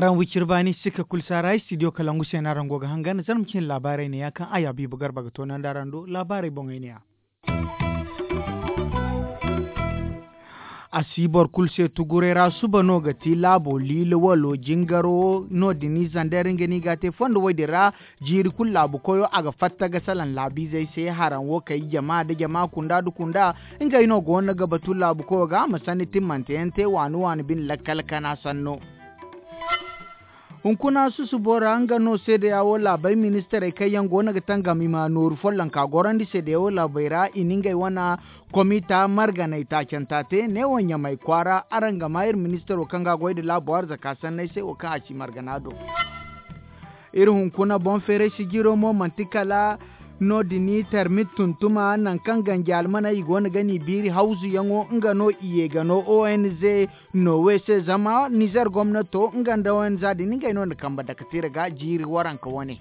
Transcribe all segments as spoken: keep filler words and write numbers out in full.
aran wikir bani sika kulsarai studio kalangu sena rango ga hangana zarmkin labarai ne yakan aya bi bugar baga tonan darando labarai bongai ne asibor kulse tugurera subano gati labo lilo walo jingaro no dini zandaringe ni gate fondo wedira jiri kullabu koyo aga fatta ga salan labi zai sai haran wo kai jama'a da jama'a kunda du kunda inga ino gonna ga batu labu koyo ga masani timmante ente wanu wani bin lakkal kana sanno hunkuna su su bora anga no sede yawo labai minister kai yango na gatanga mima nur follan ka gorandi sede yawo labaira ininga wana komita margana ita cantate ne wonya mai kwara aranga mayir minister okanga goide labuwar zakasan nai sai oka aci marganado irin hunkuna bon fere shigiro mo mantikala no dini termit tuntuma nan kan ganjal mana igona gani biri hausu yango nga no iye gano O N G no wese zama Niger gwamnato nga da wan zadi ninga ino da kamba da katira ga jiri waran ka wane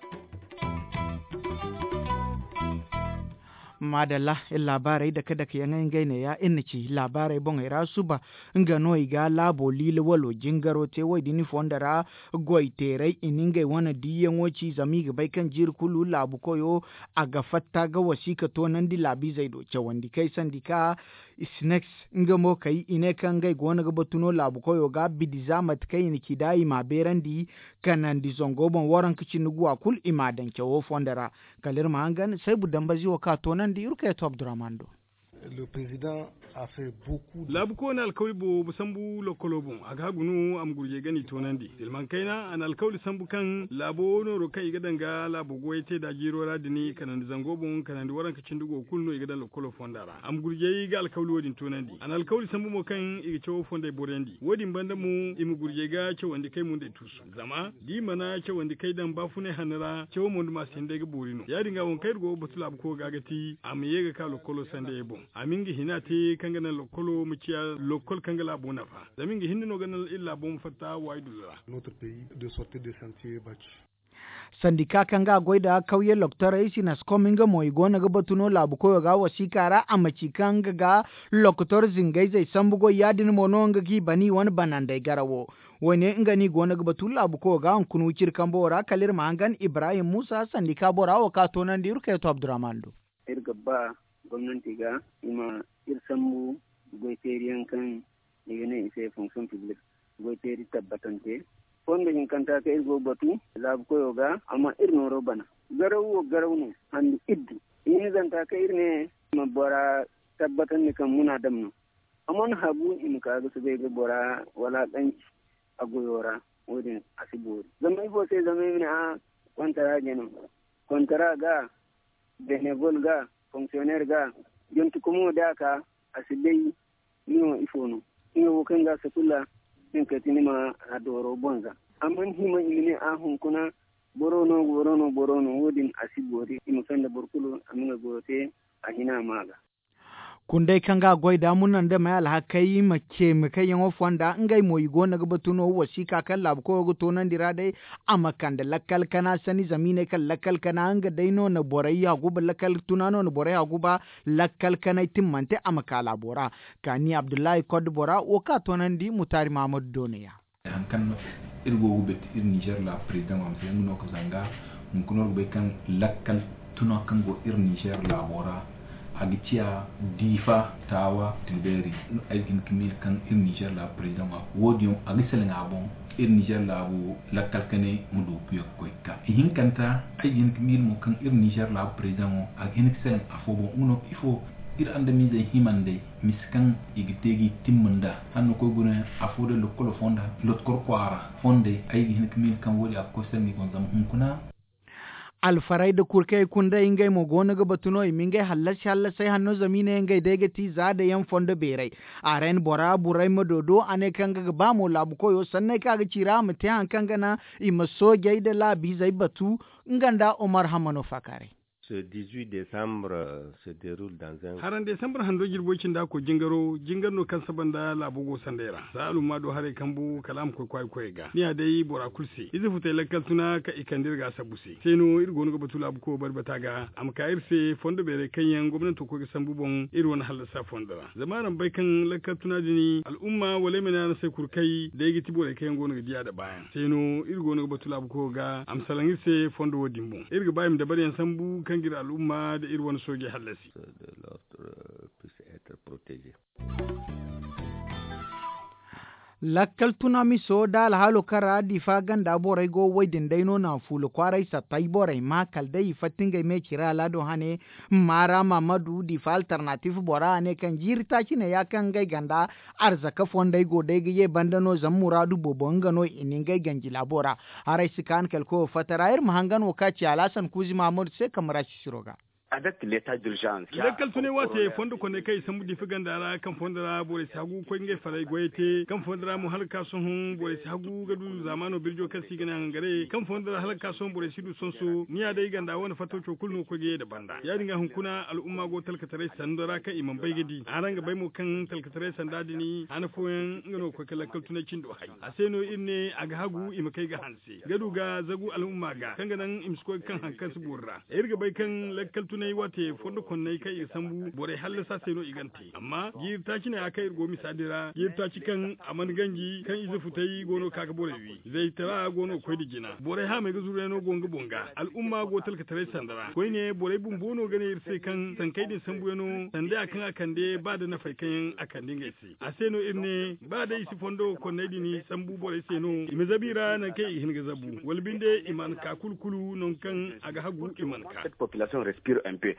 madalla labarai da kada ka yangan gaine ya inci labarai bon ira suba nga no iga labo lile walo jingaro te wai dini fondara goiterai ininga wana diyan woci zami ga bai kan jir kulu labu koyo aga fatta ga wasika to nan di labi zai do wandi kai sandika snacks nga mo kai ine kan gai gona ga batuno labu koyo ga bidizamat kai ni kidai ma berandi kanan di zongo bon waran kici nuguwa kul imadan kewo fondara kalir mahangan sai budan bazi wa ka to nan di urka to Abdurrahmando. Le président a fait beaucoup. Labu ko na alkawli bo busambu lokolo bon aga gunu am gurje gani to nandi tilman kaina an alkawli sambu kan labo no ro kai gadanga labo goyete da jiro radini kanan zango bon kanan waran ka cindugo kulno igadan lokolo fondara am gurje ga alkawli wodin to nandi an alkawli sambu mo kan igi cewo fonde borendi wodin banda mu imu gurje ga ce wanda kai mun da tusu zama di mana ce wanda kai dan bafune hanara cewo mun ma sinde ga borino ya dinga won kai go butula ko gagati am yega ka lokolo sande bon amingi hinati kangana lokolo muciya lokol kangala bona fa zamingi hindino ganal illa bom fatta waidula notre pays de sortir des sentiers battus sandika kanga goida kauye loktora isi na skominga mo igona ga batuno labu koyo ga wasikara amaci kanga ga loktor zingai zai sambugo yadin mononga gi bani wani banandai garawo wani ingani gona ga batu labu koyo ga kunu cirkan bora kalir mangan Ibrahim Musa sandika bora wa ka tonan di urka to Abdurrahmando irgaba gwamnati ga ima irsambu goiteriyan kan yene ise fonction publique goiteri tabbatante fonde nyin kanta ka irgo batu lab ko yoga amma irno robana garawo garawno handi iddi yin zanta ka irne mabora tabbatan ne kan muna damno amon habu in ka ga sube ga bora wala danci agoyora wodin asibori zamai bo sai zamai ne a kontara geno kontara ga benevol ga fonctionnaire ga jontu komo daka asibai niwo ifono niwo kanga sakula in katinima adoro bonza amman hima ilini ahun kuna borono borono borono wodin asibori imufenda borkulu aminga gote ahina maga kundai kanga goida munan da mai alhakai make make yan ofanda ngai moyi gona ga batuno wasika kan lab ko go tonan dira dai amakan da lakal kana sani zamine kan lakal kana anga daino na borayya guba lakal tunano na borayya guba lakal kana timmante amakala bora kani Abdullahi Kod bora o ka tonan di Mutari Mahmud Doniya kan irgo gubet ir Niger la president am se no ko zanga mun kuno be kan lakal tuno kan go ir Niger la bora agitia difa tawa tilberi aigin kimil kan ir Niger la president wa wodium agisel ngabon ir Niger la bu la kalkane mudu puyo koika ihin kanta aigin kimil mo kan ir Niger la president mo agin kisel afobo uno ifo ir andamize himande miskan igitegi timmanda hanno ko gune afode lokolo fonda lotkor kwara fonde aigin kimil kan wodi akosel mi gonzam hunkuna alfarai da kurkai kunda ingai mo gona ga batuno imingai hallashi hallasai hanno zamine ingai daga ti za da yan fondo berai aren bora burai madodo ane kanga ga ba mo labu koyo sannan kaga cira mu ta hankan gana imaso gai da labi zai batu nganda Umar Hamano Fakare Ce dix-huit décembre se déroule dans un haran December hando girbokin da ko jingaro jingarno kan sabanda labugo sandera salu ma do hare kambu kalam ko koy koy ga ni dai bora kulsi izi futai lakkal tuna ka ikandir ga sabusi seno irgo no batula bu ko barbata ga am ka irse fondo bere kanyan gwamnati ko ga sambubon irwon halasa fondara zamanan bai kan lakkal tuna dini al'umma wale mena na sai kurkai da yigi tibore kayan gono ga diya da bayan seno irgo no batula bu ko ga am salan irse fondo wodimbo irga bayim da bari sambu kan gira al'umma da irwon soje halasi de l'ordre puisse être protégé. lakkal tunami so dal halo kara di fa ganda borai go waidin daino na fulu kwarai sa tai borai ma kaldai fatinga me kira lado hane mara mamadu di fa alternative bora ne kan jirta kine ya kan gai ganda arzaka fondai go dai ye bandano zammuradu bobongano iningai ganji labora harai sikan kelko fatarair mahangano kaci alasan kuzi mamud se kamara shiroga avec l'état d'urgence. Lekkal tune wate fondo ko ne kai sambu di figandara kan fondara bore sagu ko nge farai goyete kan fondara mu halka son hun bore sagu gadu zamano birjo kan sigana ngare kan fondara halka son bore sidu sonso niya dai ganda wani fato to kulno ko ge da banda ya dinga hunkuna al'umma go talkatare sandara kan imam bai gidi aranga bai mu kan talkatare sandadi ni ana foyen ngano ko lekkal tune cindo hay aseno inne aga hagu ima kai ga hanse gadu ga zagu al'umma ga kan ganan imsko kan hankan su burra irga bai kan lekkal tune wate fondo konnai kai sambu bore hallasa sai no igante amma girta kine akai go misadira girta cikan aman ganji kan izu futai gono kaka bore wi zai tara gono koi digina bore ha mai gazure no gonga bonga al'umma go talka tare sandara koi ne bore bumbono gane irse kan sankai din sambu yano sande akan akande ba da na faikan akan dinga isi aseno irne ba da isi fondo konnai dini sambu bore seno imezabira na kai hin gazabu walbinde iman ka kulkulu non kan aga hagu iman ka cette population respire un peu.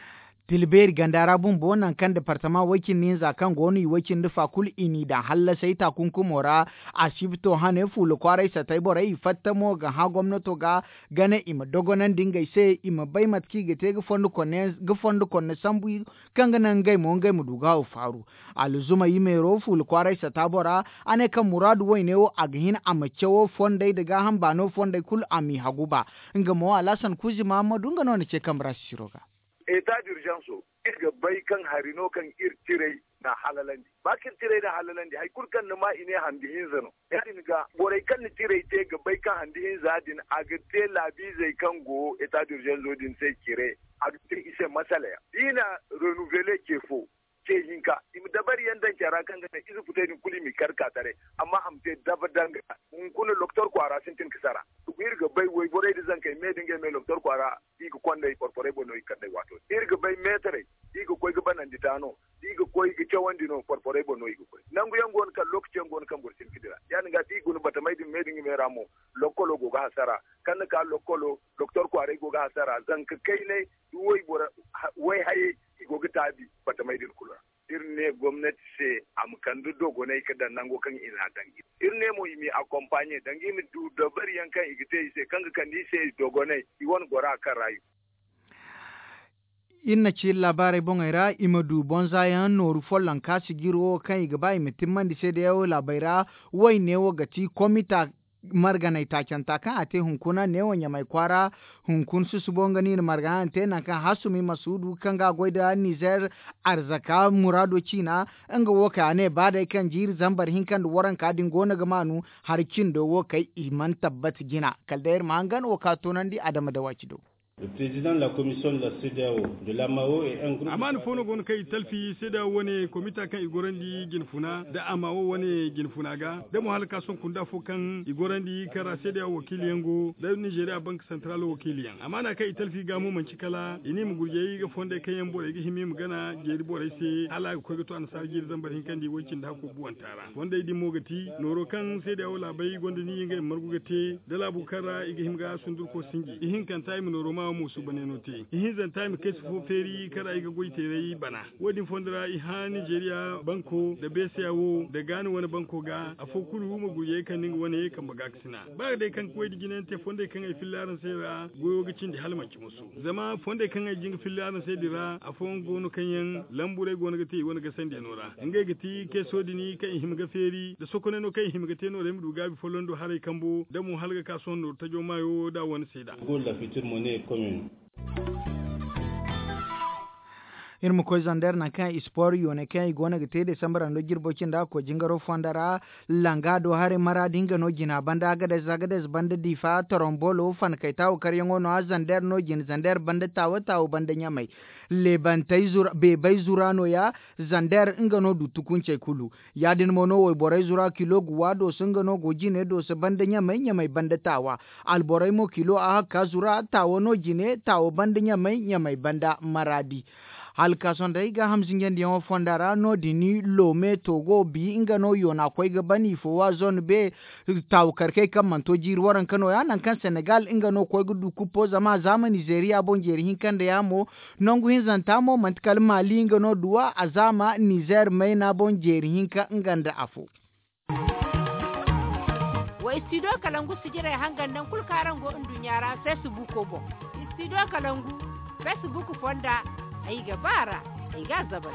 Tilberi gandara bun bonan kan departement wakin ninza kan goni wakin dufa kul ini da halla sai ta kunkumora a shibto hane fulu kwarai sa tai borai fattamo ga ha gwamnato ga gane ima dogonan dingai sai ima bai matki ga te ga fondu konne ga fondu konne sambu kan ganan gai mo ngai mu duga faru aluzuma yimero fulu kwarai sa ta bora ane kan muradu wai ne o aghin amacewo fondai daga hambano fondai kul ami haguba nga mo alasan kuzi mamadu ngano ne ce kamra shiroga état d'urgence irga bai kan harino kan irtirai na halalandi ba kirtirai na halalandi hay kurkan na ma ine handihin zano yadin ga borai kan ni tirai te ga bai kan handihin zadin aga te labi zai kan go état d'urgence din sai kire aga te ise masala ya dina renouveler ke fo ke hinka im dabari yandan kara kan ga izu futai ni kuli mi karka tare amma am te dabadanga mun kuna docteur kwara sintin kisara irga bai wai borai da zan kai me dinga me docteur kwara iga kwanda porpore bono ikande wato irga bai metere iga koy ga banan ditano iga koy ga cewandi no porpore bono iga koy nangu yangon kan lokacin gon kan bursin kidira yani ga ti gunu bata mai din me dinga me ramo lokolo go ga hasara kan ka lokolo docteur kwara go ga hasara zan ka kai ne wai bora wai haye igo ga tabi bata mai din kula irne gwamnati se am kandu dogo ne kada nango kan ina dangi irne mo yimi accompagner dangi mi du da bari yankan igite se kanga kan ni se dogo ne iwon gora kan rayu inna ci labarai bongaira imadu bonzayan noru follan kasi giro kan igaba imitimman di se da yawo labaira wai ne wo gati komita marganai taken takan ate hunkuna ne wanya mai kwara hunkun su su bongani na marganan te nan kan hasumi masudu kan ga goida Niger arzaka murado China an ga woka ne ba da kan jir zambar hinkan da waran kadin gona ga manu har kin do wokai iman tabbat gina kaldair mangan woka tonan di adama da wacido. Le président de la commission de la C D A O, de l'A M A O et un groupe... Amani fono gon kai talfi C D A O wane komita kan igorandi ginfuna da A M A O wane ginfuna ga da mu halka son kunda fo kan igorandi kara C D A O wakiliyan go da Nigeria Bank Central wakiliyan. Amana kai talfi ga mu manci kala ini mu gurje ga fonde kan yan bore ga himi mu gana jeri bore se ala ko ga to an sar jeri zambar hin kan di wancin da ko buwan tara. Wanda idi mogati noro kan C D A O labai gonda ni ngai margugate da labu kara igi himga sundur ko singi. Ihin kan tay mu noro ma musu bane note ihin zanta mi kai su feri kara iga goite rai bana wodin fondra iha Nigeria banko da besiyawo da gani wani banko ga afokuru mu guye kan ninga wani kan baga kisina ba dai kan koyi diginen te fonde kan ai fillaran sai ra goyo gicin di halmanci musu zama fonde kan ai jing fillaran sai dira afon gonu kan yan lambure gonu gati wani ga sande nora inga gati ke sodini kan ihim ga feri da sokone no kai ihim ga te no remu duga bi folondo harai kambo da mu halga kason no tajo mayo da wani saida Gold la future monnaie commune. irmu ko zander na kan ispor yone kan igona gite December ando girbokin da ko jingaro fondara langado hare mara dinga no gina banda gada zagada banda difa torombolo fan kai tawo karyango no zander no gin zander banda tawo tawo banda nyamai lebantai zura be bai zurano ya zander ingano du tukunce kulu yadin mono wo borai zura kilo guwado singano gojine do se banda nyamai nyamai banda tawa alborai mo kilo a ka zura tawo no gine tawo banda nyamai nyamai banda maradi halka sonda iga hamsin yendi yon fondara no dini lome togo bi inga no yona koy ga bani fo wa zone be taw karke kam man to jir waran kano ya nan kan Senegal inga no koy gudu kupo zama zama Nigeria bon jeri hin kan da yamo nongu hin zantamo man kal mali inga no duwa azama Niger mai na bon jeri hin ka inganda afo wa istido kalangu sigire hangan nan kul karango indunyara Facebook ko bon istido kalangu Facebook fonda aiga bara aiga zaba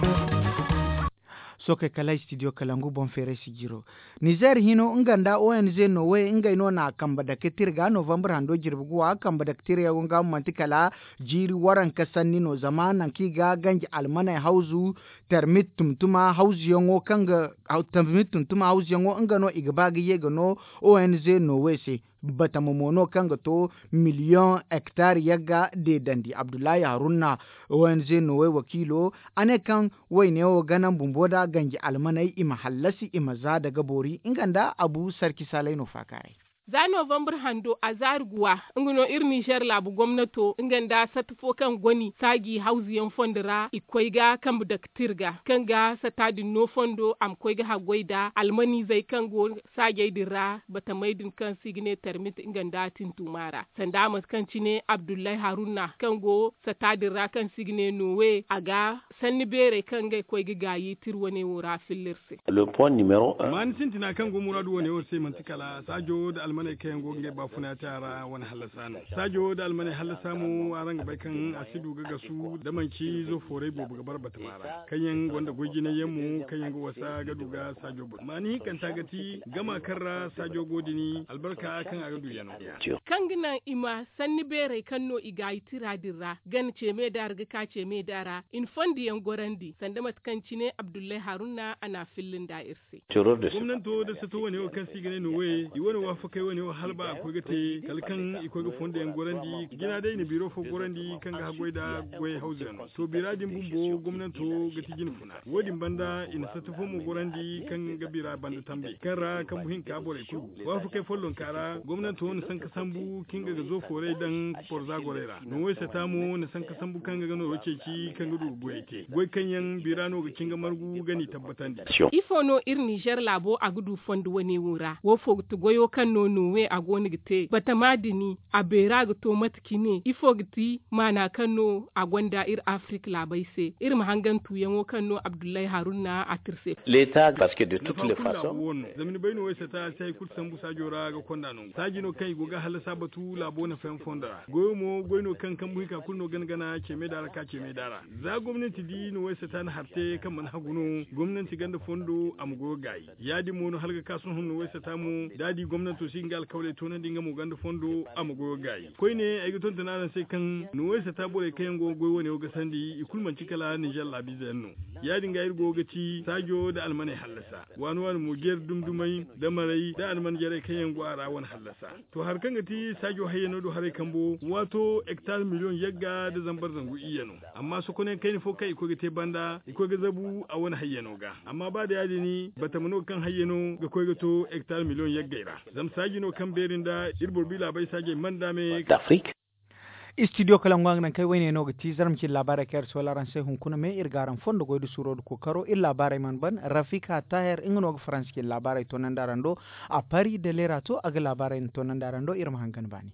soke kala studio kalangu bon fere sigiro Niger hino nganda O N G no we ngai no na kamba da ketirga November hando jirbuwa kamba da ketirga gonga mantikala jiri waran kasanni no zamana kiga ganji almana hauzu termit tumtuma hauzu yongo kanga termit tumtuma hauzu yongo ngano igbagi yega no O N G no we se bata momono kanga to miliyon hectare yaga de dandi Abdullahi Haruna O N G no we wakilo ane kan wai ne o ganan bumboda ganji almanai ima hallasi ima za daga bori inganda abu sarki salai no fakare za November hando a zarguwa ingino ir Niger labu gwamnato inganda satfo kan goni sagi hausiyan fondira ikoiga kan budaktirga kan ga satadin no fondo am koiga hagoida almani zai kan go sage dira bata maidin kan signe termit inganda tintumara sanda mas kan cine Abdullahi Haruna kan go satadira kan signe nowe aga sanni bere kan ga koiga gayi tirwane wura filirse le point numéro un man sintina kan go muradu wone wor sai mantikala sajo da almane kayan goge ba funa tara wani halasa ne sajo da almane halasa mu a ranga bai kan asidu ga gasu da manci zo fore bo buga barbata mara kayan wanda gogi na yemu kayan go wasa ga duga sajo bu mani kan tagati gama karra sajo godini albarka kan aga du yano kan gina ima sanni bere kanno igai tiradira gan ce me dar ga ka ce me dara in fondi yan gorandi sanda matkanci ne Abdullahi Haruna ana fillin da irse gwamnato da sato wani kan sigane no we i wani wafa kai wani halba akwai gate kalkan akwai ga fonda yan gorandi gina dai ne biro fo gorandi kan ga hagoi da goy hausen to biradin bumbo gwamnato gati gin funa wodin banda ina sato fo mu gorandi kan ga bira banda tambe kara kan buhin ka bore ku wafa kai follon kara gwamnato ne san ka sambu kin ga zo fore dan porza gorera no wai sata mu ne san ka sambu kan ga no roce ki kan gudu goyete goy kan yan birano ga kinga margu gani tabbatan di ifo no ir Niger labo a gudu fondu wani wura wo fo to goyo kan no no we a goni gite bata madini a bera ga to matkine ifo giti mana kan no a gwanda ir Afrique labai se ir mahangan tuyan wo kan no Abdullahi Haruna a tirse l'état parce que de toutes les façons zamini bayno wai sata sai kursan busa jora ga konda no sajino kai goga halasa batu labo na fen fonda goyo mo goyno kan kan buika kulno gangana ce me dara ka ce me dara za gwamnati di no wai sata na harte kan man haguno gwamnati ganda fondo am gogai yadi mono halga kasun hunno wai sata mu dadi gwamnati singal kawle to nan dinga mu ganda fondo am gogai koi ne ay guton tana sai kan no wai sata bore kayan go goyo woni ga sandi ikulman cikala ni jalla bi zanno yadi ga irgo gaci sajo da almane halasa wani wani mu ger dumdumai da marai da alman jare kayan go ara wani halasa to har kan gati sajo hayyano do hare kambo wato hectare million yagga da zambar zangu iyano amma su kone kai ni fo kai ko gate banda ko ga zabu a wani hayyano ga amma ba da yadi ni bata muno kan hayyano ga ko ga to hectare million yaggaira zam sajino kan berin da irbor bila bai sage manda me d'Afrique studio kalangwang nan kai wayne no gati zaram ci labara ker so laran sai hun kuna me irgaran fondo goydu suro ko karo il labara man ban Rafika Taher ingno ga France ki labara to nan darando a Paris de lerato aga labara to nan darando irma hangan bani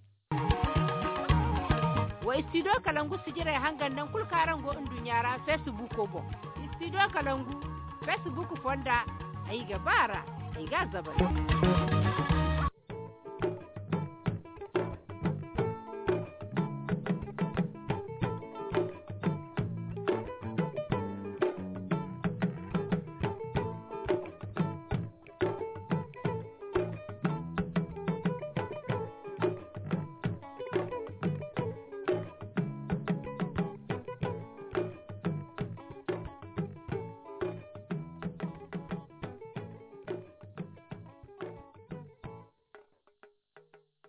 wa studio kalangu sigire hangan nan kul karango indunyara Facebook ko bo studio kalangu Facebook fonda ai gabara ai ga zabara